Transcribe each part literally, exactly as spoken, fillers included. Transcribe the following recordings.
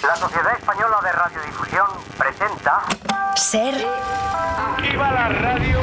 La Sociedad Española de Radiodifusión presenta Ser ¡Viva la radio!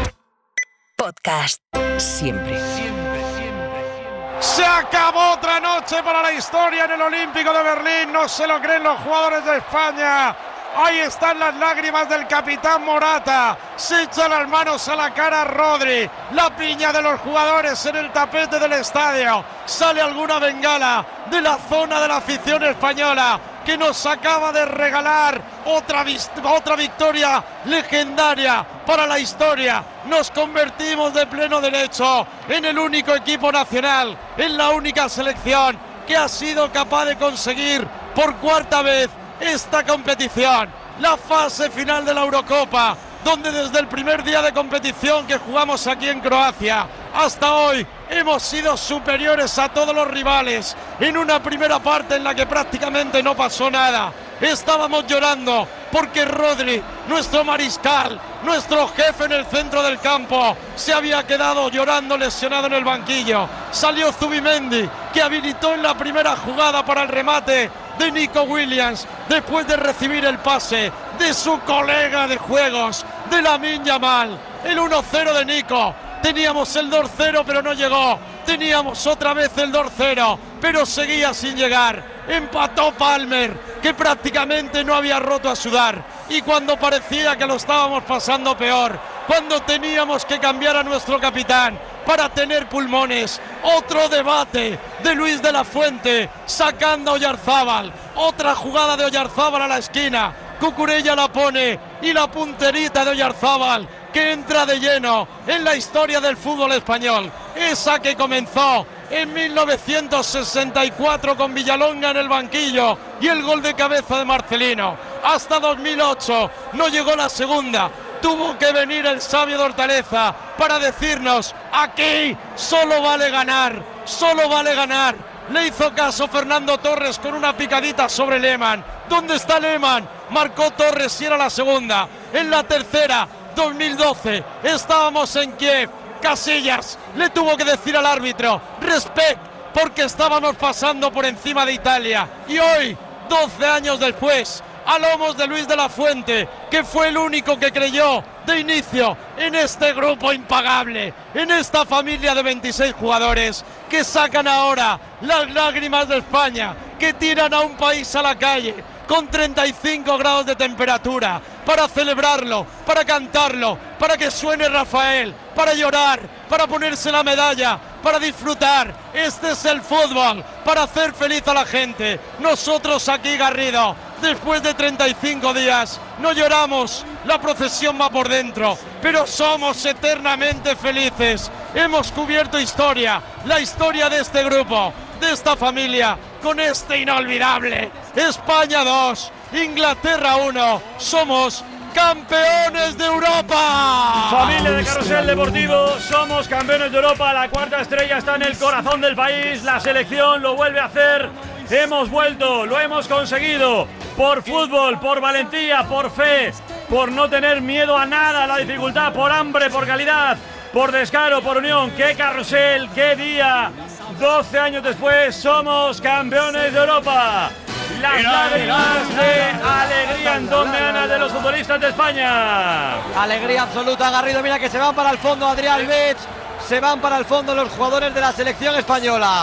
Podcast. Siempre. Siempre, siempre, siempre. Se acabó otra noche para la historia en el Olímpico de Berlín. No se lo creen los jugadores de España. Ahí están las lágrimas del capitán Morata. Se echa las manos a la cara a Rodri. La piña de los jugadores en el tapete del estadio. Sale alguna bengala de la zona de la afición española, que nos acaba de regalar otra, otra victoria legendaria para la historia. Nos convertimos de pleno derecho en el único equipo nacional, en la única selección que ha sido capaz de conseguir por cuarta vez esta competición, la fase final de la Eurocopa, donde desde el primer día de competición que jugamos aquí en Croacia hasta hoy hemos sido superiores a todos los rivales. En una primera parte en la que prácticamente no pasó nada, estábamos llorando porque Rodri, nuestro mariscal, nuestro jefe en el centro del campo, se había quedado llorando lesionado en el banquillo. Salió Zubimendi, que habilitó en la primera jugada para el remate de Nico Williams, después de recibir el pase de su colega de juegos, de Lamine Yamal. El uno cero de Nico. Teníamos el dos cero, pero no llegó. Teníamos otra vez el dos cero, pero seguía sin llegar. Empató Palmer, que prácticamente no había roto a sudar. Y cuando parecía que lo estábamos pasando peor, cuando teníamos que cambiar a nuestro capitán para tener pulmones, otro debate de Luis de la Fuente sacando a Oyarzábal. Otra jugada de Oyarzábal a la esquina. Cucurella la pone y la punterita de Oyarzábal, que entra de lleno en la historia del fútbol español. Esa que comenzó en mil novecientos sesenta y cuatro con Villalonga en el banquillo y el gol de cabeza de Marcelino. Hasta dos mil ocho no llegó la segunda. Tuvo que venir el sabio de Hortaleza para decirnos: aquí solo vale ganar, solo vale ganar. Le hizo caso Fernando Torres con una picadita sobre Lehmann. ¿Dónde está Lehmann? Marcó Torres y era la segunda. En la tercera, dos mil doce, estábamos en Kiev. Casillas le tuvo que decir al árbitro: respect, porque estábamos pasando por encima de Italia. Y hoy, doce años después, a lomos de Luis de la Fuente, que fue el único que creyó de inicio en este grupo impagable, en esta familia de veintiséis jugadores que sacan ahora las lágrimas de España, que tiran a un país a la calle con treinta y cinco grados de temperatura, para celebrarlo, para cantarlo, para que suene Rafael, para llorar, para ponerse la medalla, para disfrutar. Este es el fútbol, para hacer feliz a la gente. Nosotros aquí, Garrido, después de treinta y cinco días, no lloramos, la procesión va por dentro, pero somos eternamente felices. Hemos cubierto historia, la historia de este grupo, de esta familia, con este inolvidable España dos, Inglaterra uno. Somos campeones de Europa. Familia de Carrusel Deportivo, somos campeones de Europa. La cuarta estrella está en el corazón del país. La selección lo vuelve a hacer. Hemos vuelto, lo hemos conseguido. Por fútbol, por valentía, por fe, por no tener miedo a nada, a la dificultad, por hambre, por calidad, por descaro, por unión. ¡Qué carrusel, qué día! doce años después somos campeones de Europa. Las lágrimas de alegría en don de Ana de los futbolistas de España. Alegría absoluta, Garrido. Mira que se van para el fondo Adrián Bech, se van para el fondo los jugadores de la selección española.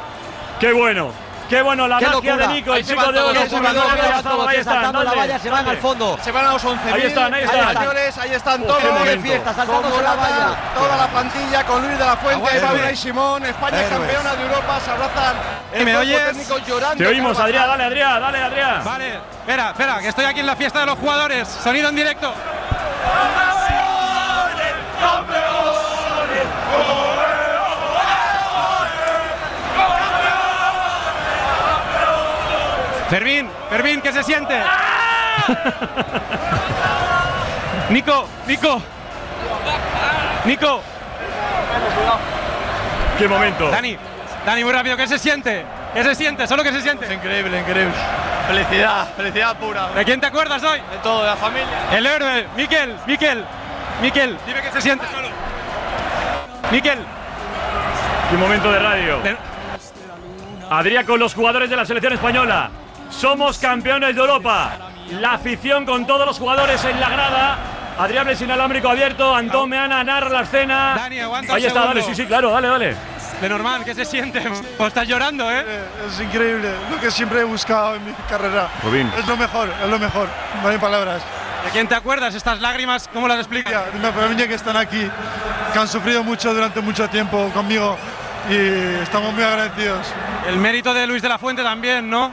¡Qué bueno! ¡Qué bueno! La magia de Nico, el chico de oro. Ahí están, la valla, se van al fondo. Se van a los once mil. Ahí están, ahí están. Señores, ahí están todos. Qué fiesta, saltándose la valla. Toda la plantilla con Luis de la Fuente, Pablo y Simón. España campeona de Europa, se abrazan. ¿Me oyes? Te oímos, Adrián, dale, Adrián, dale, Adrián. Vale, espera, espera, que estoy aquí en la fiesta de los jugadores. Sonido en directo. Fermín, Fermín, ¿qué se siente? Nico, Nico. Nico. ¡Qué momento! Dani, Dani, muy rápido, ¿qué se siente? ¿Qué se siente? ¿Solo qué se siente? Es increíble, increíble. Felicidad, felicidad pura. ¿De quién te acuerdas hoy? De todo, de la familia. El héroe, Miquel, Miquel, Miquel, dime qué se siente solo. Miquel. ¡Qué momento de radio! De... Adrián con los jugadores de la selección española. somos campeones de Europa. La afición con todos los jugadores en la grada. Adrián Bled inalámbrico abierto, Antón Meana narra la escena. Dani, aguanta Ahí un está, segundo. dale, sí, sí, claro, dale, dale. Lenormand, ¿qué se siente? Pues estás llorando, ¿eh? Es increíble, lo que siempre he buscado en mi carrera. Rubín. Es lo mejor, es lo mejor, no hay palabras. ¿De quién te acuerdas? Estas lágrimas, ¿cómo las explicas? Ya, de mi familia que están aquí, que han sufrido mucho durante mucho tiempo conmigo y estamos muy agradecidos. El mérito de Luis de la Fuente también, ¿no?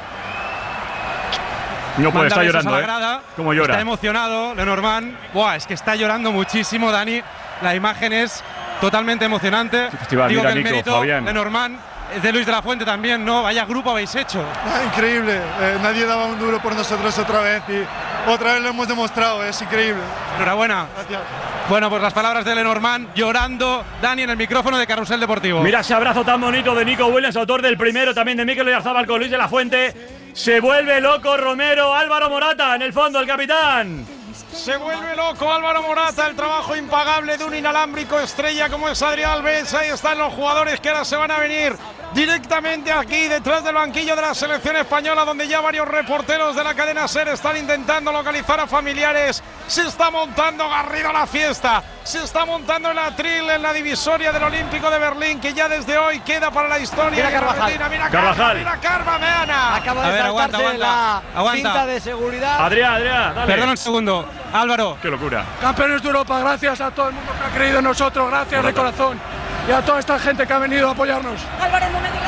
No puede, Manda está besos llorando, a la grada. ¿eh? ¿Cómo llora? Está emocionado, Lenormand. Buah, es que está llorando muchísimo, Dani. La imagen es totalmente emocionante. Festival, Digo mira, que el Nico, mérito, Fabián. Lenormand, es de Luis de la Fuente también, ¿no? Vaya grupo habéis hecho. Ah, increíble, eh, nadie daba un duro por nosotros otra vez y otra vez lo hemos demostrado, es increíble. Enhorabuena. Gracias. Bueno, pues las palabras de Lenormand llorando, Dani, en el micrófono de Carrusel Deportivo. Mira ese abrazo tan bonito de Nico Williams, autor del primero, también de Mikel Oyarzabal con Luis de la Fuente. Se vuelve loco Romero, Álvaro Morata en el fondo, el capitán. Se vuelve loco Álvaro Morata, el trabajo impagable de un inalámbrico estrella como es Adrián Alves. Ahí están los jugadores que ahora se van a venir directamente aquí detrás del banquillo de la selección española, donde ya varios reporteros de la cadena SER están intentando localizar a familiares. Se está montando Garrido la fiesta, se está montando el atril en la divisoria del Olímpico de Berlín, que ya desde hoy queda para la historia. Mira Carvajal. Mira, mira Carvajal. Carva, mira Carva, Meana. Acaba de A ver, saltarse aguanta, aguanta, la aguanta. cinta de seguridad. Adrián, Adrián, dale. Perdona un segundo, Álvaro. Qué locura. Campeones de Europa, gracias a todo el mundo que ha creído en nosotros, gracias de corazón. Y a toda esta gente que ha venido a apoyarnos. Álvaro, no me digas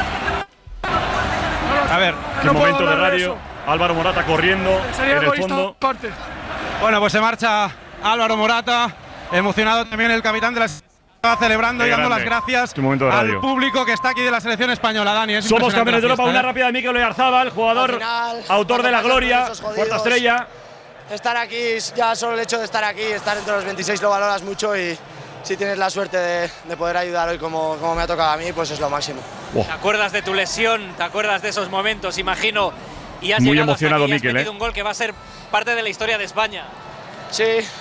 que A ver, Qué No puedo momento de hablar de radio. eso. Álvaro Morata corriendo Sería en el egoísta fondo. parte. bueno, pues se marcha Álvaro Morata. Emocionado también el capitán de la selección, celebrando Qué y dando grande. las gracias Qué momento de al radio. público que está aquí de la selección española, Dani. Es Somos impresionante campeones de la Europa, fiesta, una ¿eh? rápida de Mikel Oyarzabal, jugador, Al final, autor de la cuando gloria, pasan esos jodidos, cuarta estrella. Estar aquí, ya solo el hecho de estar aquí, estar entre los veintiséis lo valoras mucho y si tienes la suerte de, de poder ayudar hoy como, como me ha tocado a mí, pues es lo máximo. ¿Te acuerdas de tu lesión? ¿Te acuerdas de esos momentos? Imagino. Y has Muy llegado emocionado, hasta aquí y has Mikel, metido ¿eh? un gol que va a ser parte de la historia de España. Sí,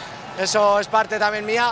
eso es parte también mía,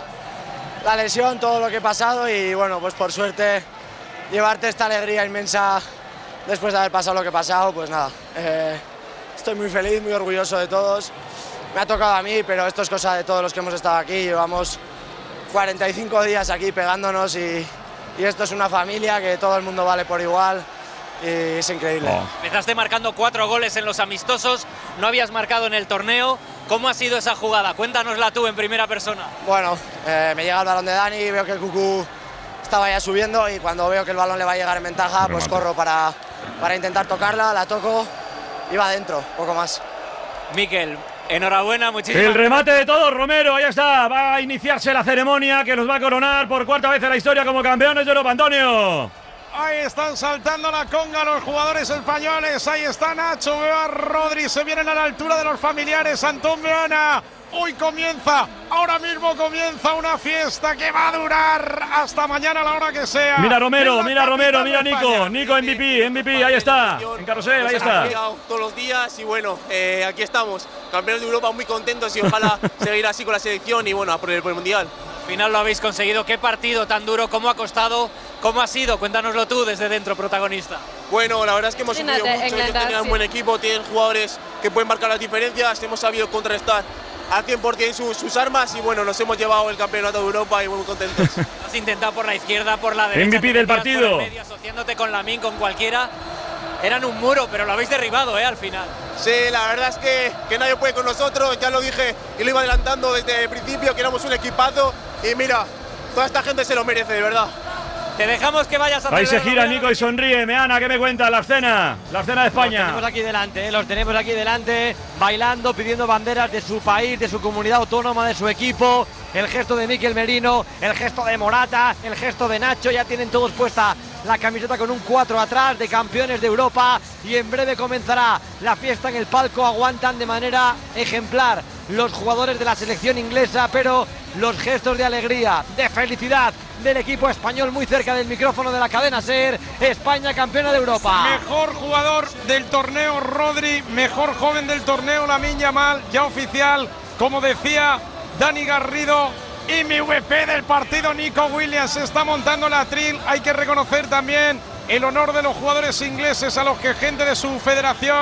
la lesión, todo lo que he pasado y bueno, pues por suerte llevarte esta alegría inmensa después de haber pasado lo que he pasado, pues nada, eh, estoy muy feliz, muy orgulloso de todos. Me ha tocado a mí, pero esto es cosa de todos los que hemos estado aquí, llevamos cuarenta y cinco días aquí pegándonos y, y esto es una familia que todo el mundo vale por igual y es increíble. Oh. Empezaste marcando cuatro goles en los amistosos, no habías marcado en el torneo. ¿Cómo ha sido esa jugada? Cuéntanosla tú en primera persona. Bueno, eh, me llega el balón de Dani, veo que el Cucú estaba ya subiendo y cuando veo que el balón le va a llegar en ventaja, pues corro para, para intentar tocarla, la toco y va adentro, poco más. Mikel, enhorabuena, muchísimas El remate de todos, Romero, ahí está. Va a iniciarse la ceremonia que nos va a coronar por cuarta vez en la historia como campeones de Europa, Antonio. Ahí están saltando la conga los jugadores españoles. Ahí está Nacho, veo a Rodri, se vienen a la altura de los familiares. Antón Meana, hoy comienza, ahora mismo comienza una fiesta que va a durar hasta mañana a la hora que sea. Mira Romero, Es la mira Romero, capital mira de Nico, España. Nico M V P, M V P, ahí está, en carrusel, ahí está. Todos los días y bueno, eh, aquí estamos, campeones de Europa, muy contentos y ojalá seguir así con la selección y bueno, a por el, por el Mundial. Al final lo habéis conseguido. ¿Qué partido tan duro? ¿Cómo ha costado? ¿Cómo ha sido? Cuéntanoslo tú desde dentro, protagonista. Bueno, la verdad es que hemos sufrido England- mucho, England, ellos tenían sí. buen equipo, tienen jugadores que pueden marcar las diferencias, hemos sabido contrarrestar al cien por cien sus, sus armas y bueno, nos hemos llevado el campeonato de Europa y muy contentos. Has intentado por la izquierda, por la derecha. M V P te del metías por partido. el medio, asociándote con Lamine, con cualquiera. Eran un muro, pero lo habéis derribado, ¿eh? Al final. Sí, la verdad es que, que nadie puede con nosotros, ya lo dije y lo iba adelantando desde el principio, que éramos un equipazo y mira, toda esta gente se lo merece, de verdad. Te dejamos que vayas a Ahí se celebrar gira el Nico y sonríe. Meana, ¿qué me cuenta? La escena, la escena de Los España. tenemos aquí delante, ¿eh? Los tenemos aquí delante, bailando, pidiendo banderas de su país, de su comunidad autónoma, de su equipo. El gesto de Mikel Merino, el gesto de Morata, el gesto de Nacho. Ya tienen todos puesta la camiseta con un cuatro atrás de campeones de Europa. Y en breve comenzará la fiesta en el palco. Aguantan de manera ejemplar los jugadores de la selección inglesa, pero los gestos de alegría, de felicidad del equipo español muy cerca del micrófono de la cadena SER. España campeona de Europa. Mejor jugador del torneo Rodri, mejor joven del torneo Lamine Yamal, ya oficial, como decía Dani Garrido. Y mi V P del partido, Nico Williams, se está montando el atril. Hay que reconocer también el honor de los jugadores ingleses a los que gente de su federación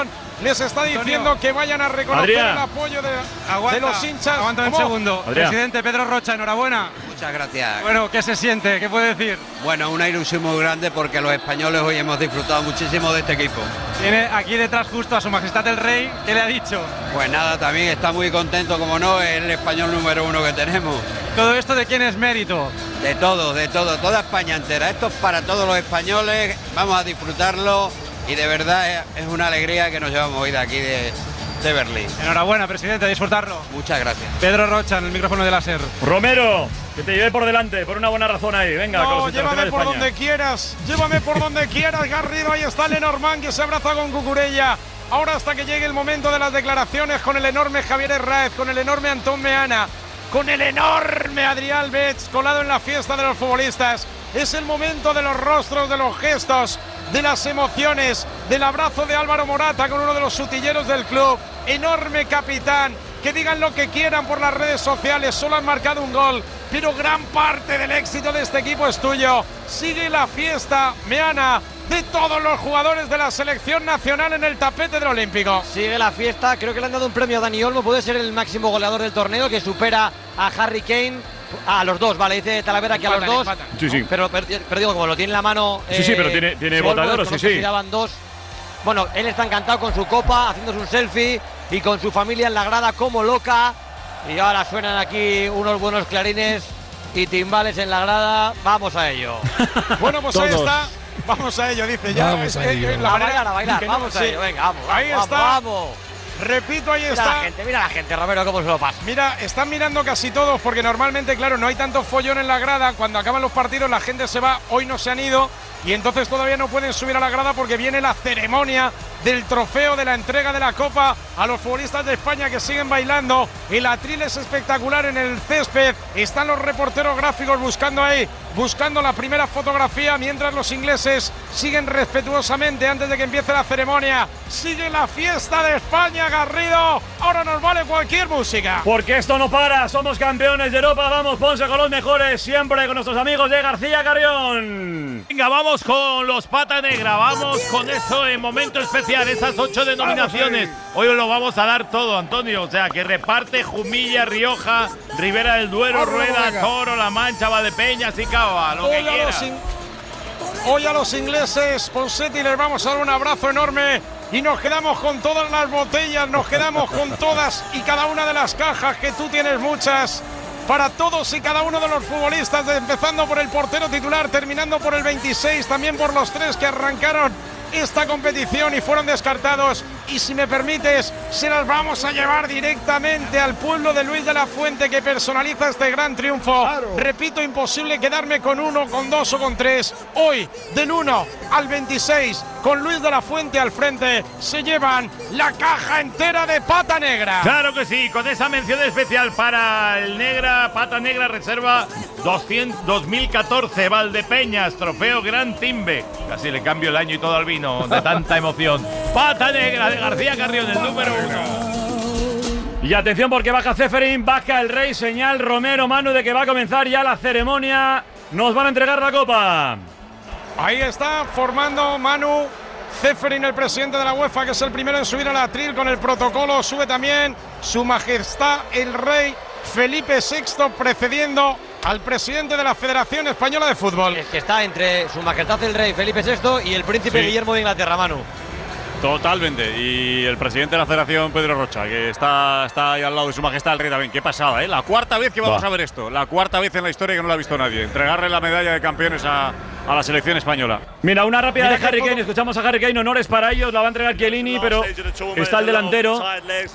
les está diciendo Antonio. que vayan a reconocer Adrián. el apoyo de, Aguanta, de los hinchas. Aguanta un ¿Cómo? segundo. Adrián. Presidente Pedro Rocha, enhorabuena. Muchas gracias. Bueno, ¿qué se siente? ¿Qué puede decir? Bueno, una ilusión muy grande porque los españoles hoy hemos disfrutado muchísimo de este equipo. Tiene aquí detrás justo a Su Majestad el Rey. ¿Qué le ha dicho? Pues nada, también está muy contento, como no, es el español número uno que tenemos. ¿Todo esto de quién es mérito? De todo, de todo, toda España entera. Esto es para todos los españoles, vamos a disfrutarlo y de verdad es, es una alegría que nos llevamos hoy de aquí de, de Berlín. Enhorabuena, presidente, a disfrutarlo. Muchas gracias. Pedro Rocha en el micrófono de la SER. Romero, que te lleve por delante, por una buena razón ahí. Venga, con No, los llévame internacionales por de España. donde quieras, llévame por donde quieras, Garrido. Ahí está Lenormand, que se abraza con Cucurella. Ahora hasta que llegue el momento de las declaraciones con el enorme Javier Herráez, con el enorme Antón Meana, con el enorme Adrián Betts colado en la fiesta de los futbolistas. Es el momento de los rostros, de los gestos, de las emociones, del abrazo de Álvaro Morata con uno de los sutilleros del club. Enorme capitán. Que digan lo que quieran por las redes sociales, solo han marcado un gol, pero gran parte del éxito de este equipo es tuyo. Sigue la fiesta, Meana, de todos los jugadores de la selección nacional en el tapete del Olímpico. Sigue la fiesta, creo que le han dado un premio a Dani Olmo, puede ser el máximo goleador del torneo, que supera a Harry Kane, a los dos, vale, dice Talavera que a los dos. empatan. Sí, sí. Pero, pero, pero digo, como lo tiene en la mano. Sí, sí, pero tiene- tiene Olmo, bota de oro, sí, desconozco sí. si daban dos. Bueno, él está encantado con su copa, haciéndose un selfie y con su familia en la grada como loca. Y ahora suenan aquí unos buenos clarines y timbales en la grada. Vamos a ello. Bueno, pues ahí Todos. está. Vamos a ello, dice ya. Vamos Es- a es- ello. es la A manera- bailar, a bailar, que no, vamos a sí. ello, venga, vamos, Ahí vamos, está. vamos. Repito, ahí Mira está. la gente, mira la gente, Romero, cómo se lo pasa. Mira, están mirando casi todos porque normalmente, claro, no hay tanto follón en la grada. Cuando acaban los partidos la gente se va, hoy no se han ido y entonces todavía no pueden subir a la grada porque viene la ceremonia del trofeo de la entrega de la Copa a los futbolistas de España que siguen bailando. El atril es espectacular en el césped. Están los reporteros gráficos buscando ahí, buscando la primera fotografía mientras los ingleses siguen respetuosamente antes de que empiece la ceremonia. Sigue la fiesta de España, Garrido. Ahora nos vale cualquier música. Porque esto no para, somos campeones de Europa, vamos Ponce con los mejores, siempre con nuestros amigos de García Carrión. Venga, vamos con los Pata Negra, vamos con eso en momento especial, esas ocho denominaciones. Hoy os lo vamos a dar todo, Antonio, o sea, que reparte Jumilla, Rioja, Ribera del Duero, Vamos, Rueda, venga. Toro, La Mancha, Valdepeñas y Cava, lo que Hoy a, quiera. los in- hoy a los ingleses, Ponseti, les vamos a dar un abrazo enorme y nos quedamos con todas las botellas, nos quedamos con todas y cada una de las cajas, que tú tienes muchas, para todos y cada uno de los futbolistas, de- empezando por el portero titular, terminando por el veintiséis, también por los tres que arrancaron esta competición y fueron descartados. Y si me permites, se las vamos a llevar directamente al pueblo de Luis de la Fuente, que personaliza este gran triunfo. Repito, imposible quedarme con uno, con dos o con tres. Hoy, del uno al veintiséis, con Luis de la Fuente al frente, se llevan la caja entera de Pata Negra. Claro que sí, con esa mención especial para el Negra, Pata Negra Reserva doscientos, dos mil catorce, Valdepeñas, trofeo Gran Timbe. Casi le cambio el año y todo al vino de tanta emoción. Pata Negra de García Carrión, el número uno. Y atención porque baja Ceferín, baja el Rey, señal Romero, Manu, de que va a comenzar ya la ceremonia. Nos van a entregar la copa. Ahí está formando Manu Ceferín, el presidente de la UEFA, que es el primero en subir al atril con el protocolo. Sube también Su Majestad el Rey Felipe sexto, precediendo al presidente de la Federación Española de Fútbol. Es que está entre Su Majestad el Rey Felipe sexto y el príncipe Sí. Guillermo de Inglaterra, Manu. Totalmente. Y el presidente de la Federación, Pedro Rocha, que está, está ahí al lado de Su Majestad el Rey también. Qué pasada, ¿eh? La cuarta vez que vamos Va. a ver esto. La cuarta vez en la historia que no lo ha visto nadie. Entregarle la medalla de campeones a, a la selección española. Mira, una rápida Mira de qué Harry foto- Kane. Escuchamos a Harry Kane. Honores para ellos. La va a entregar Chiellini, pero está el delantero.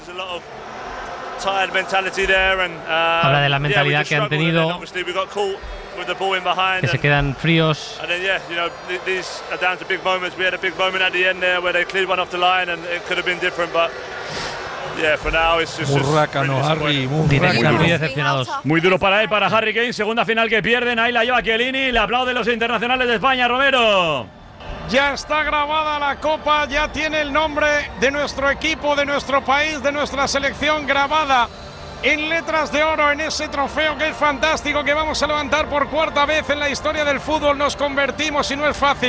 Habla de la mentalidad que han tenido, que se quedan fríos. And then, yeah, you know, th- these are down to big moments. We had a big moment at the end there where they cleared one off the line and it could have been different, but yeah, for now it's just. Murrácano, Harry, Están muy decepcionados. Muy duro para él, para Harry Kane. Segunda final que pierden. Ahí la lleva Chiellini. Le aplauden los internacionales de España, Romero. Ya está grabada la copa, ya tiene el nombre de nuestro equipo, de nuestro país, de nuestra selección grabada en letras de oro en ese trofeo que es fantástico, que vamos a levantar por cuarta vez en la historia del fútbol. Nos convertimos, y no es fácil,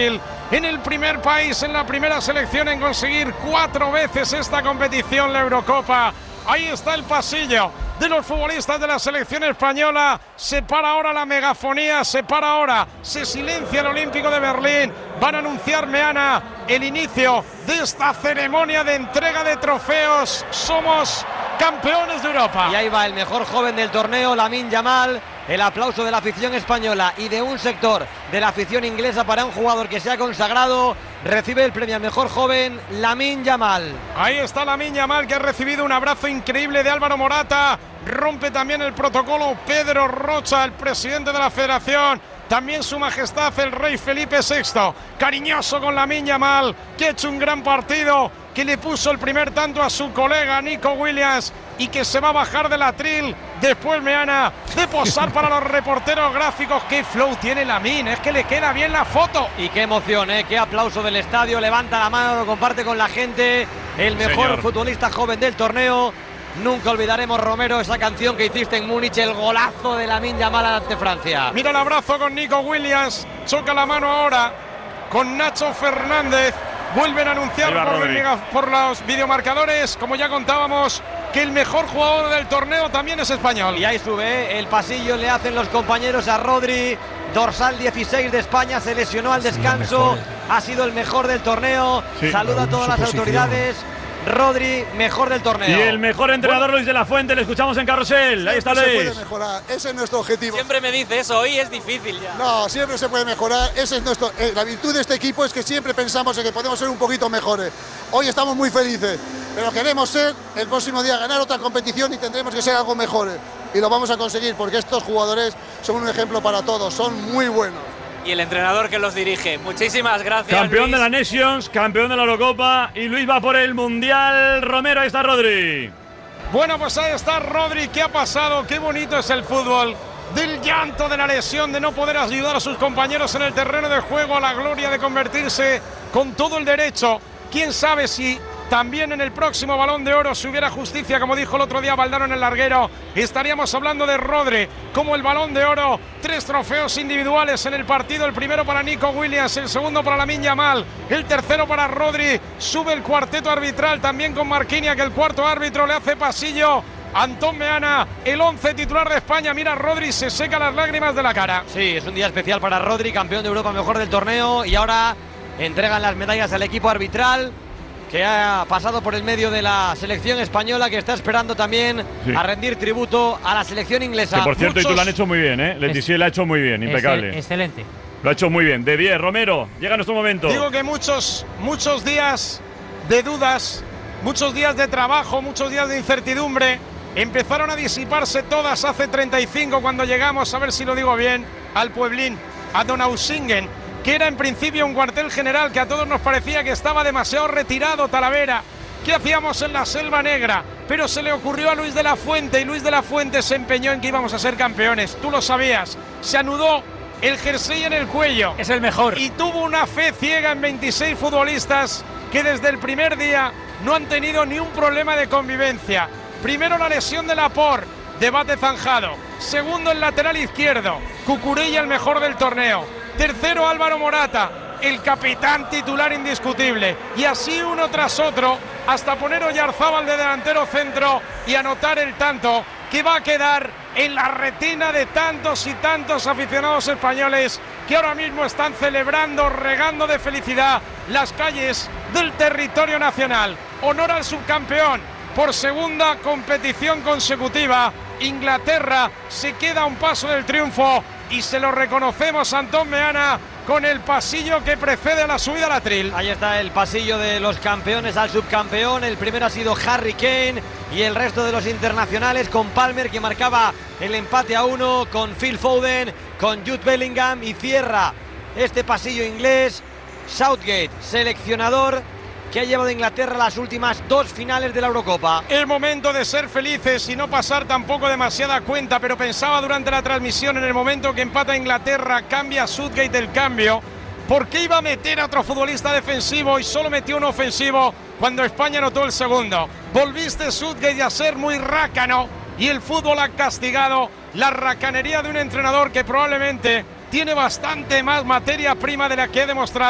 en el primer país, en la primera selección en conseguir cuatro veces esta competición, la Eurocopa. Ahí está el pasillo de los futbolistas de la selección española. Se para ahora la megafonía, se para ahora, se silencia el Olímpico de Berlín. Van a anunciar, Meana, el inicio de esta ceremonia de entrega de trofeos. Somos campeones de Europa. Y ahí va el mejor joven del torneo, Lamine Yamal. El aplauso de la afición española y de un sector de la afición inglesa para un jugador que se ha consagrado. Recibe el premio al mejor joven, Lamine Yamal. Ahí está Lamine Yamal, que ha recibido un abrazo increíble de Álvaro Morata. Rompe también el protocolo Pedro Rocha, el presidente de la federación. También su majestad el rey Felipe sexto, cariñoso con Lamine Yamal, que ha hecho un gran partido, que le puso el primer tanto a su colega Nico Williams y que se va a bajar del atril después, Meana, de posar para los reporteros gráficos. Qué flow tiene Lamine, es que le queda bien la foto. Y qué emoción, ¿eh? Qué aplauso del estadio, levanta la mano, lo comparte con la gente, el mejor Señor. futbolista joven del torneo. Nunca olvidaremos, Romero, esa canción que hiciste en Múnich, el golazo de Lamine Yamal ante Francia. Mira el abrazo con Nico Williams, choca la mano ahora con Nacho Fernández. Vuelven a anunciar por, el, por los videomarcadores, como ya contábamos, que el mejor jugador del torneo también es español. Y ahí sube el pasillo, le hacen los compañeros a Rodri, dorsal dieciséis de España, se lesionó al descanso, ha sido el mejor del torneo. Sí, saluda a todas las autoridades. Rodri, mejor del torneo. Y el mejor entrenador, Luis de la Fuente, le escuchamos en Carrusel. Ahí está Luis. Se puede mejorar, ese es nuestro objetivo. Siempre me dice eso, hoy es difícil ya. No, siempre se puede mejorar, ese es nuestro, eh, la virtud de este equipo es que siempre pensamos en que podemos ser un poquito mejores. Hoy estamos muy felices, pero queremos ser el próximo día, ganar otra competición y tendremos que ser algo mejores. Y lo vamos a conseguir porque estos jugadores son un ejemplo para todos, son muy buenos. Y el entrenador que los dirige. Muchísimas gracias, Campeón Luis. de la Nations, campeón de la Eurocopa, y Luis va por el Mundial. Romero, ahí está Rodri. Bueno, pues ahí está Rodri. ¿Qué ha pasado? Qué bonito es el fútbol. Del llanto de la lesión, de no poder ayudar a sus compañeros en el terreno de juego, a la gloria de convertirse con todo el derecho. Quién sabe si también en el próximo Balón de Oro, si hubiera justicia, como dijo el otro día Valdano en el larguero, estaríamos hablando de Rodri como el Balón de Oro. Tres trofeos individuales en el partido, el primero para Nico Williams, el segundo para Lamine Yamal, el tercero para Rodri. Sube el cuarteto arbitral también con Marquinhos, que el cuarto árbitro le hace pasillo. Antón Meana, el once titular de España. Mira, Rodri se seca las lágrimas de la cara. Sí, es un día especial para Rodri, campeón de Europa, mejor del torneo, y ahora entregan las medallas al equipo arbitral, que ha pasado por el medio de la selección española, que está esperando también sí. a rendir tributo a la selección inglesa. Que por cierto, Muchos... y tú lo han hecho muy bien, ¿eh? Letizier lo ha hecho muy bien, impecable. Excelente. Lo ha hecho muy bien. De diez, Romero, llega nuestro momento. Digo que muchos, muchos días de dudas, muchos días de trabajo, muchos días de incertidumbre, empezaron a disiparse todas hace treinta y cinco, cuando llegamos, a ver si lo digo bien, al Pueblín, a Donaueschingen, que era en principio un cuartel general que a todos nos parecía que estaba demasiado retirado, Talavera. ¿Qué hacíamos en la Selva Negra? Pero se le ocurrió a Luis de la Fuente, y Luis de la Fuente se empeñó en que íbamos a ser campeones. Tú lo sabías. Se anudó el jersey en el cuello. Es el mejor. Y tuvo una fe ciega en veintiséis futbolistas que desde el primer día no han tenido ni un problema de convivencia. Primero la lesión de Laporte, debate zanjado. Segundo el lateral izquierdo, Cucurella el mejor del torneo. Tercero Álvaro Morata, el capitán titular indiscutible. Y así uno tras otro, hasta poner Oyarzábal de delantero centro y anotar el tanto que va a quedar en la retina de tantos y tantos aficionados españoles que ahora mismo están celebrando, regando de felicidad las calles del territorio nacional. Honor al subcampeón por segunda competición consecutiva. Inglaterra se queda a un paso del triunfo y se lo reconocemos a Antón Meana con el pasillo que precede a la subida al atril. Ahí está el pasillo de los campeones al subcampeón. El primero ha sido Harry Kane y el resto de los internacionales, con Palmer, que marcaba el empate a uno, con Phil Foden, con Jude Bellingham, y cierra este pasillo inglés Southgate, seleccionador que ha llevado a Inglaterra a las últimas dos finales de la Eurocopa. El momento de ser felices y no pasar tampoco demasiada cuenta, pero pensaba durante la transmisión, en el momento que empata Inglaterra, cambia Southgate el cambio. ¿Por qué iba a meter a otro futbolista defensivo y solo metió un ofensivo cuando España anotó el segundo? Volviste, Southgate, a ser muy rácano, y el fútbol ha castigado la racanería de un entrenador que probablemente tiene bastante más materia prima de la que ha demostrado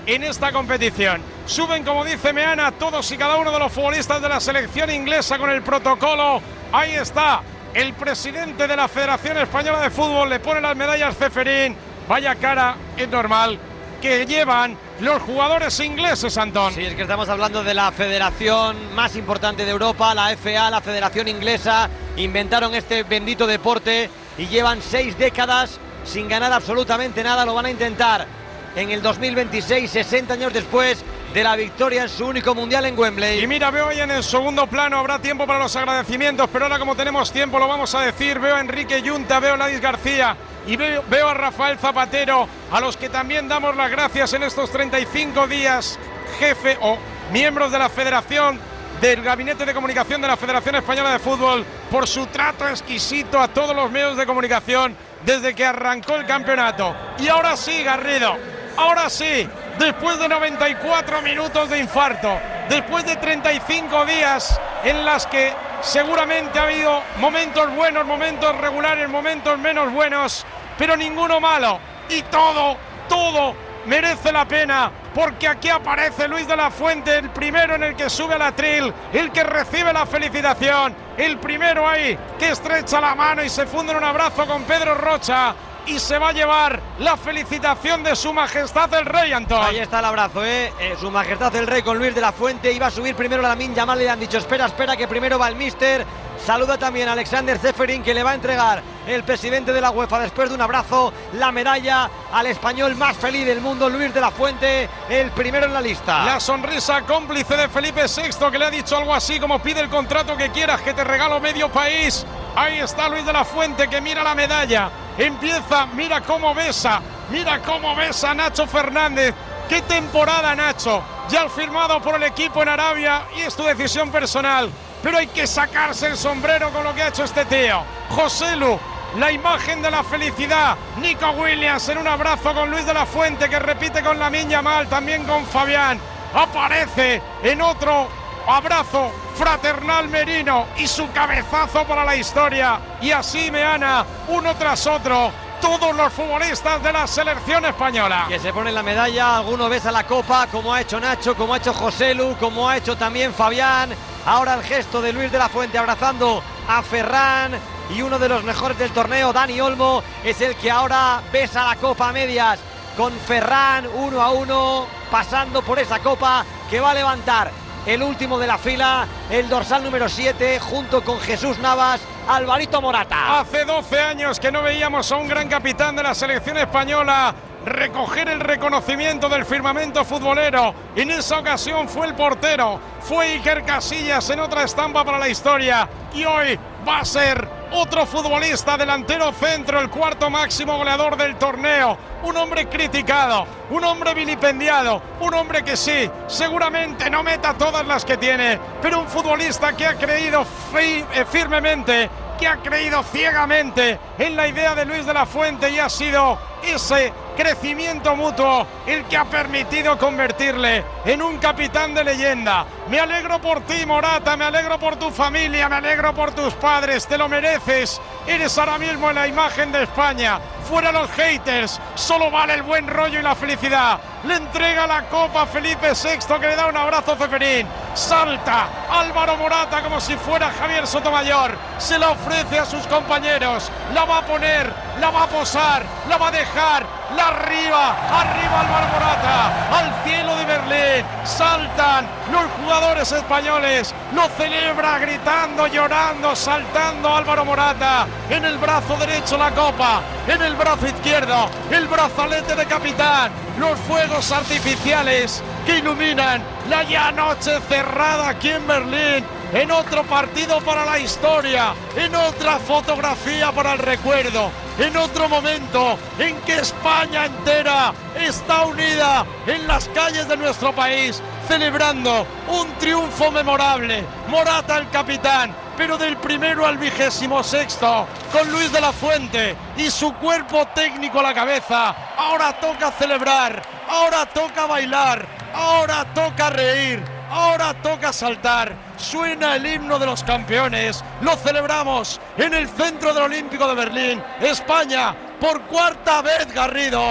en esta competición. Suben, como dice Meana, todos y cada uno de los futbolistas de la selección inglesa con el protocolo. Ahí está el presidente de la Federación Española de Fútbol, le pone las medallas Ceferín. Vaya cara, es normal, que llevan los jugadores ingleses, Antón. Sí, es que estamos hablando de la federación más importante de Europa, la F A, la Federación Inglesa. Inventaron este bendito deporte y llevan seis décadas sin ganar absolutamente nada. Lo van a intentar en el dos mil veintiséis, sesenta años después de la victoria en su único mundial en Wembley. Y mira, veo ahí en el segundo plano, habrá tiempo para los agradecimientos, pero ahora como tenemos tiempo lo vamos a decir. Veo a Enrique Yunta, veo a Ladis García y veo, veo a Rafael Zapatero, a los que también damos las gracias en estos treinta y cinco días, jefe o miembros de la Federación, del Gabinete de Comunicación de la Federación Española de Fútbol, por su trato exquisito a todos los medios de comunicación desde que arrancó el campeonato. Y ahora sí, Garrido, ahora sí, después de noventa y cuatro minutos de infarto, después de treinta y cinco días en las que seguramente ha habido momentos buenos, momentos regulares, momentos menos buenos, pero ninguno malo, y todo, todo merece la pena, porque aquí aparece Luis de la Fuente, el primero en el que sube al atril, el que recibe la felicitación, el primero ahí que estrecha la mano y se funde en un abrazo con Pedro Rocha, y se va a llevar la felicitación de Su Majestad el Rey, Antón. Ahí está el abrazo, ¿eh? eh Su Majestad el Rey con Luis de la Fuente. Iba a subir primero la Lamine Yamal, le han dicho espera, espera, que primero va el míster. Saluda también a Alexander Ceferín, que le va a entregar el presidente de la UEFA, después de un abrazo, la medalla al español más feliz del mundo, Luis de la Fuente, el primero en la lista. La sonrisa cómplice de Felipe sexto, que le ha dicho algo así como pide el contrato que quieras, que te regalo medio país. Ahí está Luis de la Fuente, que mira la medalla, empieza, mira cómo besa, mira cómo besa a Nacho Fernández. ¡Qué temporada, Nacho! Ya firmado por el equipo en Arabia y es tu decisión personal, pero hay que sacarse el sombrero con lo que ha hecho este tío. Joselu, la imagen de la felicidad. Nico Williams en un abrazo con Luis de la Fuente, que repite con Lamine Yamal, también con Fabián. Aparece en otro abrazo fraternal Merino y su cabezazo para la historia. Y así, Meana, uno tras otro, todos los futbolistas de la selección española. Que se ponen la medalla, alguno besa la copa, como ha hecho Nacho, como ha hecho Joselu, como ha hecho también Fabián. Ahora el gesto de Luis de la Fuente abrazando a Ferran, y uno de los mejores del torneo, Dani Olmo, es el que ahora besa la copa a medias con Ferran, uno a uno, pasando por esa copa que va a levantar el último de la fila, el dorsal número siete, junto con Jesús Navas, Alvarito Morata. Hace doce años que no veíamos a un gran capitán de la selección española recoger el reconocimiento del firmamento futbolero. En esa ocasión fue el portero, fue Iker Casillas en otra estampa para la historia, y hoy va a ser otro futbolista, delantero centro, el cuarto máximo goleador del torneo. Un hombre criticado, un hombre vilipendiado, un hombre que sí, seguramente no meta todas las que tiene, pero un futbolista que ha creído fi- eh, firmemente, que ha creído ciegamente en la idea de Luis de la Fuente, y ha sido ese crecimiento mutuo el que ha permitido convertirle en un capitán de leyenda. Me alegro por ti, Morata, me alegro por tu familia, me alegro por tus padres, te lo mereces. Eres ahora mismo en la imagen de España. Fuera los haters, solo vale el buen rollo y la felicidad. Le entrega la copa a Felipe sexto, que le da un abrazo a Ceferín. Salta Álvaro Morata como si fuera Javier Sotomayor. Se la ofrece a sus compañeros. La va a poner, la va a posar, la va a dejar. La arriba, arriba Álvaro Morata. Al cielo de Berlín. Saltan los jugadores españoles. Lo celebra gritando, llorando, saltando Álvaro Morata. En el brazo derecho la copa. En el brazo izquierdo el brazalete de capitán. Los fuegos artificiales que iluminan la ya noche cerrada aquí en Berlín, en otro partido para la historia, en otra fotografía para el recuerdo, en otro momento en que España entera está unida en las calles de nuestro país, celebrando un triunfo memorable. Morata el capitán, pero del primero al vigésimo sexto, con Luis de la Fuente y su cuerpo técnico a la cabeza. Ahora toca celebrar, ahora toca bailar, ahora toca reír, ahora toca saltar. Suena el himno de los campeones, lo celebramos en el centro del Olímpico de Berlín. España, por cuarta vez, Garrido,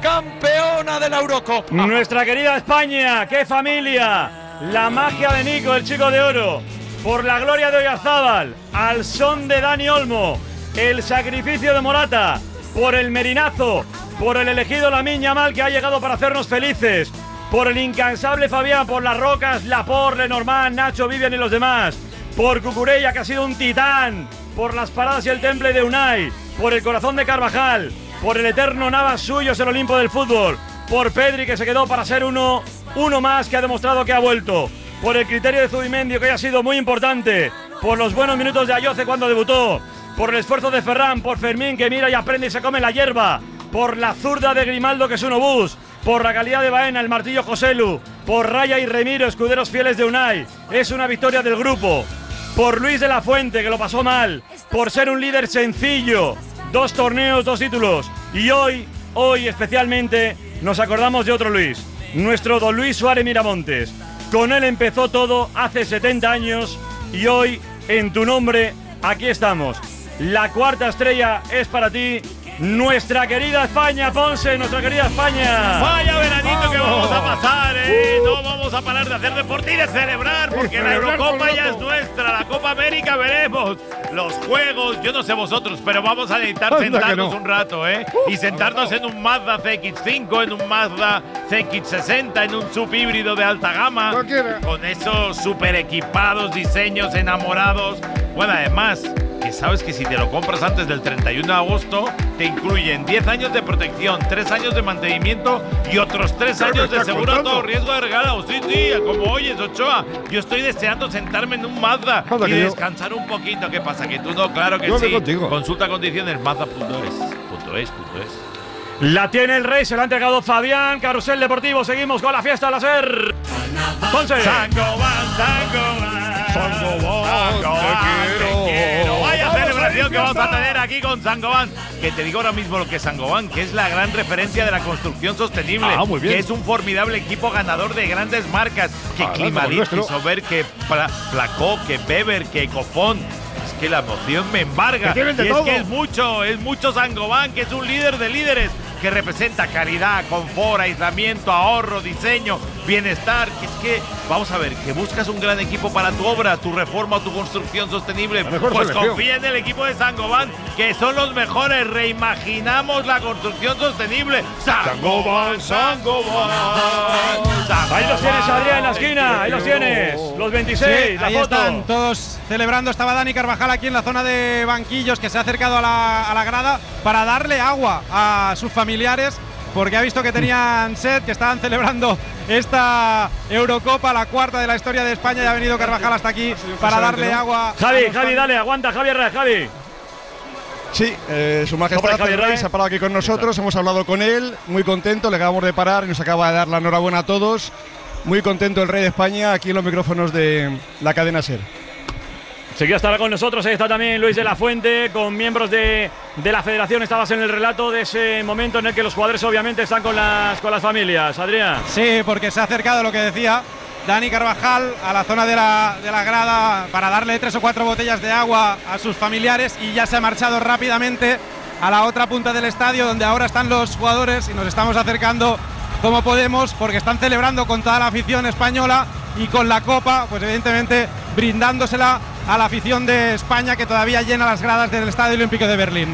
campeona de la Eurocopa. Nuestra querida España, qué familia. La magia de Nico, el chico de oro. Por la gloria de Oyarzábal, al son de Dani Olmo, el sacrificio de Morata, por el merinazo, por el elegido Lamine Yamal que ha llegado para hacernos felices, por el incansable Fabián, por las rocas, Laporte, Lenormand, Nacho, Vivian y los demás, por Cucurella que ha sido un titán, por las paradas y el temple de Unai, por el corazón de Carvajal, por el eterno Navas suyo es el Olimpo del fútbol, por Pedri que se quedó para ser uno, uno más que ha demostrado que ha vuelto, por el criterio de Zubimendi que hoy ha sido muy importante, por los buenos minutos de Ayoce cuando debutó, por el esfuerzo de Ferran, por Fermín que mira y aprende y se come la hierba, por la zurda de Grimaldo que es un obús, por la calidad de Baena, el martillo Joselu, por Raya y Remiro, escuderos fieles de Unai, es una victoria del grupo, por Luis de la Fuente que lo pasó mal, por ser un líder sencillo, dos torneos, dos títulos, y hoy, hoy especialmente nos acordamos de otro Luis, nuestro don Luis Suárez Miramontes. Con él empezó todo hace setenta años y hoy, en tu nombre, aquí estamos. La cuarta estrella es para ti, nuestra querida España, Ponce, nuestra querida España. Vaya veranito que vamos a pasar, ¿eh? No vamos a parar de hacer deporte y de celebrar, porque la Eurocopa ya es nuestra, la Copa América veremos. Los juegos, yo no sé vosotros, pero vamos a necesitar Anda sentarnos no. un rato, ¿eh? Y sentarnos en un Mazda C X cinco, en un Mazda C X sesenta, en un sub híbrido de alta gama, con esos super equipados, diseños enamorados. Bueno, además, que sabes que si te lo compras antes del treinta y uno de agosto, te incluyen diez años de protección, tres años de mantenimiento y otros tres años de seguro a todo riesgo de regalo. Sí, sí, como oyes, Ochoa, yo estoy deseando sentarme en un Mazda Anda, y que yo- descansar un poquito. ¿Qué pasa? Que tú no, claro que Yo voy sí. contigo. Consulta condiciones mazda punto es. Punto es, punto es. La tiene el Rey, se la ha entregado Fabián, Carrusel Deportivo, seguimos con la fiesta al ser. Ponce. Sangoban, Sangoban, Sangoban, te quiero. Vaya celebración que vamos a tener aquí con Sangoban. Que te digo ahora mismo lo que es Sangoban, que es la gran referencia de la construcción sostenible. Ah, muy bien. Que es un formidable equipo ganador de grandes marcas. Que Ah, como el Climalit, que nuestro. Sober, que Pla- Placó, que Weber, que Ecofón. Es que la emoción me embarga. Que tienen de y es todo. que es mucho, es mucho Sangoban, que es un líder de líderes, que representa calidad, confort, aislamiento, ahorro, diseño, bienestar. Que es que, vamos a ver, que buscas un gran equipo para tu obra, tu reforma o tu construcción sostenible. mejor Pues selección. confía en el equipo de Sangoban, que son los mejores. Reimaginamos la construcción sostenible. Sangoban, Sangoban. Ahí los tienes, Adrián, en la esquina, ahí los tienes. Los veintiséis, Sí, la ahí foto. están todos celebrando. Estaba Dani Carvajal aquí en la zona de banquillos, que se ha acercado a la, a la grada para darle agua a sus familiares, porque ha visto que tenían sed, que estaban celebrando esta Eurocopa, la cuarta de la historia de España, y ha venido Carvajal hasta aquí para darle agua. Javi, a los Javi, dale, aguanta, Javi Herrera, Javi. Sí, eh, su majestad Sobre Javier el rey Rey. se ha parado aquí con nosotros, hemos hablado con él, muy contento, le acabamos de parar y nos acaba de dar la enhorabuena a todos. Muy contento el rey de España aquí en los micrófonos de la cadena SER. Seguía estará con nosotros, ahí está también Luis de la Fuente, con miembros de, de la federación. Estabas en el relato de ese momento en el que los jugadores obviamente están con las, con las familias. Adrián. Sí, porque se ha acercado, lo que decía Dani Carvajal, a la zona de la, de la grada para darle tres o cuatro botellas de agua a sus familiares, y ya se ha marchado rápidamente a la otra punta del estadio, donde ahora están los jugadores, y nos estamos acercando como podemos, porque están celebrando con toda la afición española y con la copa, pues evidentemente brindándosela a la afición de España, que todavía llena las gradas del Estadio Olímpico de Berlín.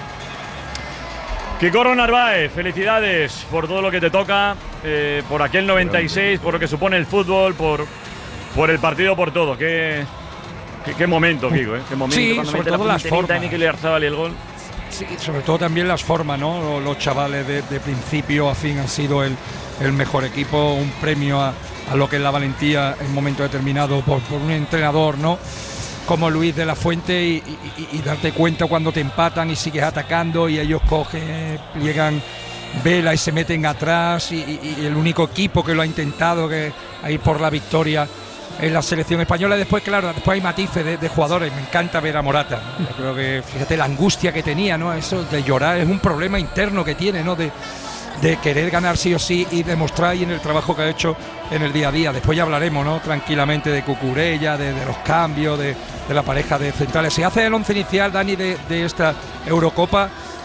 Kikoro Narváez, felicidades por todo lo que te toca, eh, por aquel noventa y seis, por lo que supone el fútbol, por, por el partido, por todo. Qué, qué, qué momento, Kiko, ¿eh? Qué momento. Sí, cuando sobre mete la todo las punterita de formas. Mikel Oyarzabal y el gol. Sí, sobre todo también las formas, ¿no? Los chavales de, de principio a fin han sido el, el mejor equipo, un premio a, a lo que es la valentía en un momento determinado por, por un entrenador, ¿no? Como Luis de la Fuente, y, y, y darte cuenta cuando te empatan y sigues atacando y ellos cogen, pliegan vela y se meten atrás, y, y, y el único equipo que lo ha intentado, que a ir por la victoria, es la selección española. Después, claro, después hay matices de, de jugadores. Me encanta ver a Morata. Yo creo que, fíjate, la angustia que tenía, ¿no? Eso de llorar es un problema interno que tiene, ¿no? De, de querer ganar sí o sí y demostrar, y en el trabajo que ha hecho en el día a día. Después ya hablaremos, ¿no? Tranquilamente de Cucurella, de, de los cambios, de, de la pareja de centrales. Se hace el once inicial, Dani, de, de esta Eurocopa.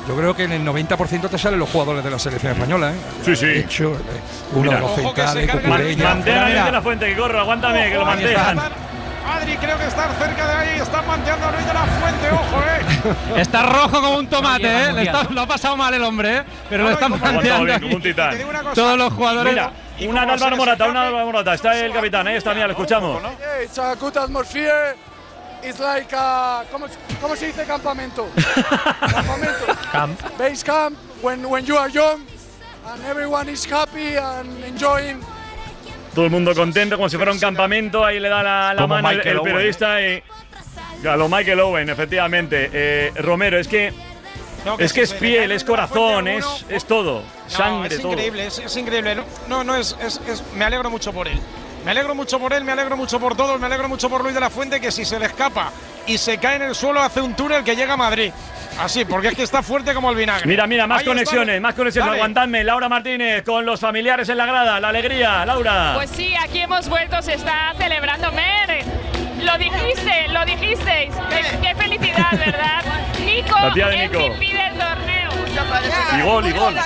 Yo creo que en el noventa por ciento te salen los jugadores de la selección española, ¿eh? Sí, sí. De hecho, uno de los centrales, Cucurella. Manténgame de la Fuente, que corro, aguántame, que lo mantengan. Adri, creo que estar cerca de ahí. Están manteando a Luis de la Fuente, ojo, eh. Está rojo como un tomate, eh. Le está, lo ha pasado mal el hombre, eh. Pero lo están manteando. Como un titán. Todos los jugadores. Mira, una de Álvaro Morata, una de Álvaro Morata. Está el capitán, ahí está, mira, lo escuchamos. Yeah, it's a good atmosphere. It's like a, ¿cómo, ¿cómo se dice campamento? Campamento. Camp. Base camp when when you are young and everyone is happy and enjoying. Todo el mundo contento, como si fuera un campamento. Ahí le da la, la mano el, el periodista y a lo Michael Owen, efectivamente. Eh, Romero, es que no, que es que es piel, es corazón, es, es todo, no, sangre, es todo. Increíble, es, es increíble. No, no es, es, es. Me alegro mucho por él. Me alegro mucho por él, me alegro mucho por todos, me alegro mucho por Luis de la Fuente, que si se le escapa y se cae en el suelo hace un túnel que llega a Madrid. Así, porque es que está fuerte como el vinagre. Mira, mira, más Ahí conexiones, está. más conexiones. Dale. Aguantadme, Laura Martínez, con los familiares en la grada, la alegría, Laura. Pues sí, aquí hemos vuelto, se está celebrando. Mer, lo dijiste, lo dijisteis. Qué, qué felicidad, ¿verdad? Nico, La tía de Nico. M V P del torneo. Y gol, y gol.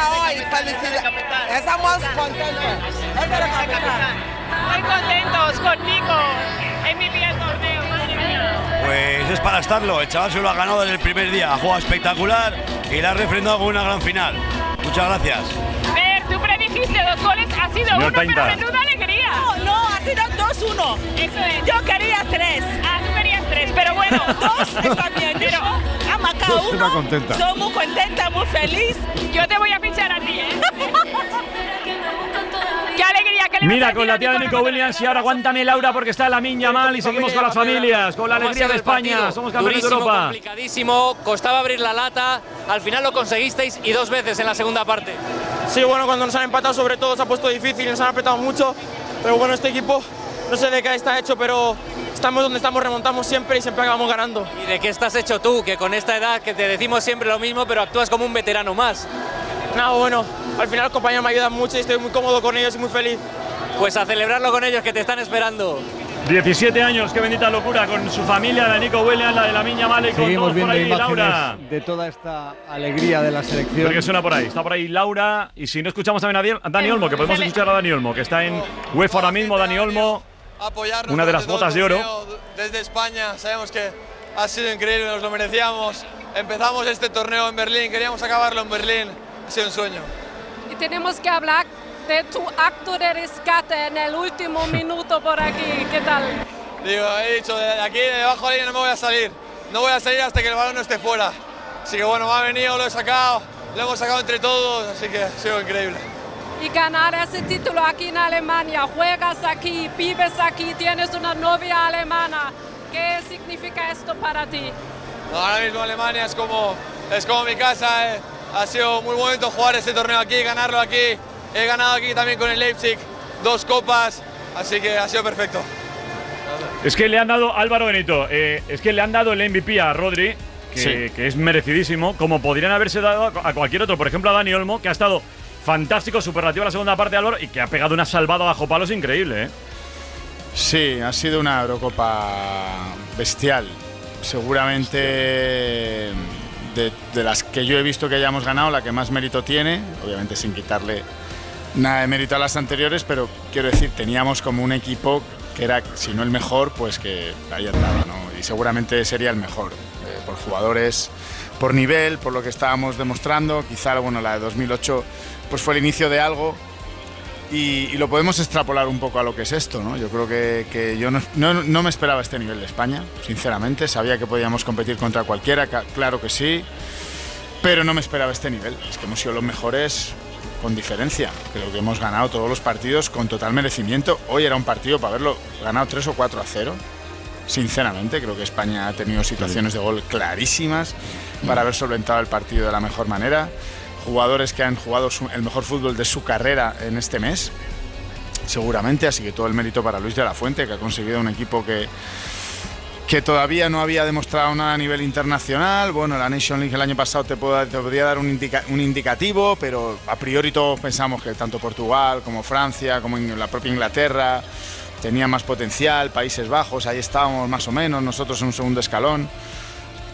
Estamos contentos. Muy contentos con Nico, M V P del torneo. Madre mía. Pues es para estarlo, el chaval se lo ha ganado desde el primer día, ha jugado espectacular y la ha refrendado con una gran final. Muchas gracias. Mer, tú predijiste dos goles, ha sido Señor uno, Tainta. pero menuda alegría. No, no, ha sido dos uno. Eso es. Yo quería tres. Ah, tú querías tres, pero bueno. Dos está bien. Pero ha marcado uno. Está contenta. Soy muy contenta, muy feliz. Yo te voy a fichar a ti, ¿eh? ¡Qué alegría! ¿Qué le vas a Mira, decir con a la tía de Nico Williams y ahora aguántame, Laura, porque está la Miña mal y seguimos con las familias, con la alegría de España. Somos campeones de Durísimo, Europa. complicadísimo, costaba abrir la lata, al final lo conseguisteis y dos veces en la segunda parte. Sí, bueno, cuando nos han empatado sobre todo se ha puesto difícil, nos han apretado mucho, pero bueno, este equipo no sé de qué está hecho, pero estamos donde estamos, remontamos siempre y siempre acabamos ganando. ¿Y de qué estás hecho tú, que con esta edad que te decimos siempre lo mismo, pero actúas como un veterano más? No, bueno, al final los compañeros me ayudan mucho y estoy muy cómodo con ellos y muy feliz. Pues a celebrarlo con ellos, que te están esperando. diecisiete años, qué bendita locura, con su familia, la de Nico Williams, la de la Miña Mal y con Seguimos todos por viendo ahí, imágenes Laura. de toda esta alegría de la selección. Creo que suena por ahí, está por ahí Laura, y si no escuchamos también a Di- a Dani Olmo, que podemos escuchar a Dani Olmo, que está en UEFA ahora mismo. Dani Olmo, Apoyarnos una de las durante todo botas el de oro. torneo desde España, sabemos que ha sido increíble, nos lo merecíamos. Empezamos este torneo en Berlín, queríamos acabarlo en Berlín, ha sido un sueño. Y tenemos que hablar de tu acto de rescate en el último minuto por aquí. ¿Qué tal? Digo, he dicho, de aquí, de debajo de la línea no me voy a salir. No voy a salir hasta que el balón no esté fuera. Así que bueno, me ha venido, lo he sacado, lo hemos sacado entre todos, así que ha sido increíble. Y ganar ese título aquí en Alemania, juegas aquí, vives aquí, tienes una novia alemana. ¿Qué significa esto para ti? No, ahora mismo Alemania es como, es como mi casa, eh. Ha sido muy bonito jugar este torneo aquí, ganarlo aquí. He ganado aquí también con el Leipzig, dos copas, así que ha sido perfecto. Es que le han dado, Álvaro Benito, eh, es que le han dado el M V P a Rodri, que, Sí. que es merecidísimo, como podrían haberse dado a, a cualquier otro. Por ejemplo, a Dani Olmo, que ha estado fantástico, superlativo en la segunda parte de Álvaro y que ha pegado una salvada bajo palos increíble, ¿eh? Sí, ha sido una Eurocopa bestial. Seguramente de, de las que yo he visto que hayamos ganado, la que más mérito tiene, obviamente sin quitarle nada de mérito a las anteriores, pero quiero decir, teníamos como un equipo que era, si no el mejor, pues que ahí andaba, ¿no? Y seguramente sería el mejor, eh, por jugadores, por nivel, por lo que estábamos demostrando. Quizá, bueno, la de dos mil ocho pues fue el inicio de algo. Y, y lo podemos extrapolar un poco a lo que es esto, ¿no? Yo creo que, que yo no, no, no me esperaba este nivel de España, sinceramente. Sabía que podíamos competir contra cualquiera, claro que sí, pero no me esperaba este nivel. Es que hemos sido los mejores con diferencia. Creo que hemos ganado todos los partidos con total merecimiento. Hoy era un partido para haberlo ganado tres o cuatro a cero. Sinceramente, creo que España ha tenido situaciones de gol clarísimas para haber solventado el partido de la mejor manera. Jugadores que han jugado su, el mejor fútbol de su carrera en este mes, seguramente, así que todo el mérito para Luis de la Fuente, que ha conseguido un equipo que, que todavía no había demostrado nada a nivel internacional. Bueno, la Nation League el año pasado te, puedo, te podría dar un, indica, un indicativo, pero a priori todos pensamos que tanto Portugal como Francia, como la propia Inglaterra, tenían más potencial, Países Bajos, ahí estábamos más o menos, nosotros en un segundo escalón.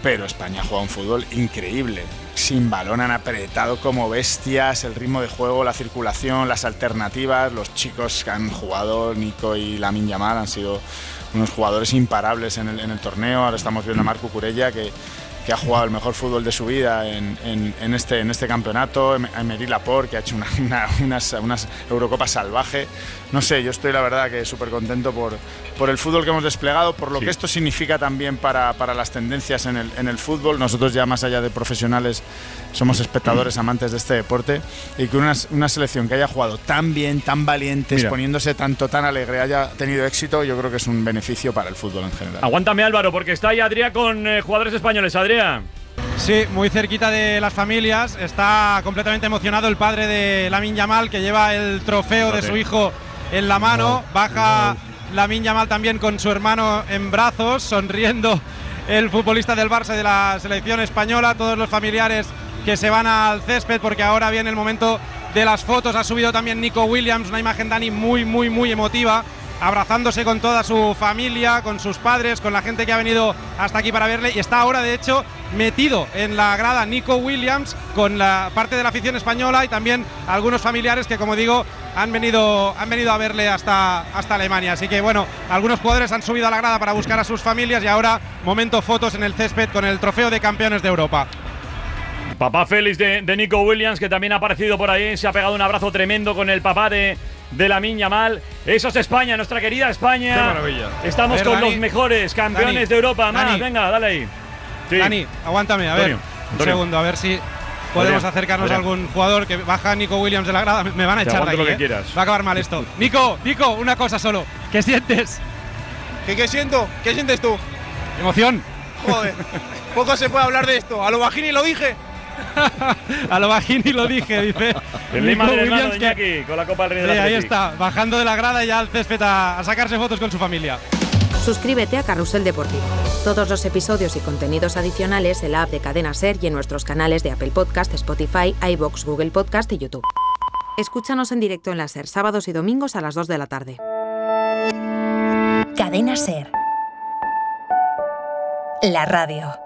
pero España juega un fútbol increíble. Sin balón han apretado como bestias, el ritmo de juego, la circulación, las alternativas. Los chicos que han jugado, Nico y Lamine Yamal, han sido unos jugadores imparables en el, en el torneo. Ahora estamos viendo a Marc Cucurella, que, que ha jugado el mejor fútbol de su vida en, en, en, este, en este campeonato. A Emery Laporte, que ha hecho una, una, unas, unas Eurocopas salvaje. No sé, yo estoy la verdad que súper contento por, por el fútbol que hemos desplegado, por lo sí. que esto significa también para, para las tendencias en el, en el fútbol. Nosotros ya más allá de profesionales somos espectadores, amantes de este deporte, y que una, una selección que haya jugado tan bien, tan valiente, Mira. exponiéndose tanto, tan alegre, haya tenido éxito, yo creo que es un beneficio para el fútbol en general. Aguántame, Álvaro, porque está ahí Adrián con eh, jugadores españoles. Adrián. Sí, muy cerquita de las familias. Está completamente emocionado el padre de Lamine Yamal, que lleva el trofeo de su hijo en la mano. Baja Lamine Yamal también con su hermano en brazos, sonriendo el futbolista del Barça y de la selección española. Todos los familiares que se van al césped, porque ahora viene el momento de las fotos. Ha subido también Nico Williams, una imagen, Dani, muy, muy, muy emotiva, abrazándose con toda su familia, con sus padres, con la gente que ha venido hasta aquí para verle, y está ahora de hecho metido en la grada Nico Williams con la parte de la afición española y también algunos familiares que, como digo, han venido, han venido a verle hasta, hasta Alemania. Así que bueno, algunos jugadores han subido a la grada para buscar a sus familias y ahora momento fotos en el césped con el trofeo de campeones de Europa. Papá Félix de, de Nico Williams, que también ha aparecido por ahí, se ha pegado un abrazo tremendo con el papá de, de Lamine Yamal. Eso es España, nuestra querida España. Qué maravilla. Estamos ver, con Dani, los mejores campeones Dani, de Europa. Más, Dani, venga, dale ahí. Sí. Dani, aguántame, a ver, Antonio, un Antonio. segundo, a ver si podemos Adrián, acercarnos Adrián. a algún jugador que baja Nico Williams de la grada. Me van a Te echar de aguanto aquí, lo que ¿eh? quieras. Va a acabar mal esto. Nico, Nico, una cosa solo. ¿Qué sientes? ¿Qué, qué siento? ¿Qué sientes tú? Emoción. Joder, poco se puede hablar de esto. A lo Bajini lo dije. A lo Bajini lo dije, dice. El Lima del hermano de Iñaki, con la Copa del Rey de Sí, la ahí está, bajando de la grada y ya al césped a, a sacarse fotos con su familia. Suscríbete a Carrusel Deportivo. Todos los episodios y contenidos adicionales en la app de Cadena SER y en nuestros canales de Apple Podcast, Spotify, iVoox, Google Podcast y YouTube. Escúchanos en directo en la SER, sábados y domingos a las dos de la tarde. Cadena SER. La radio.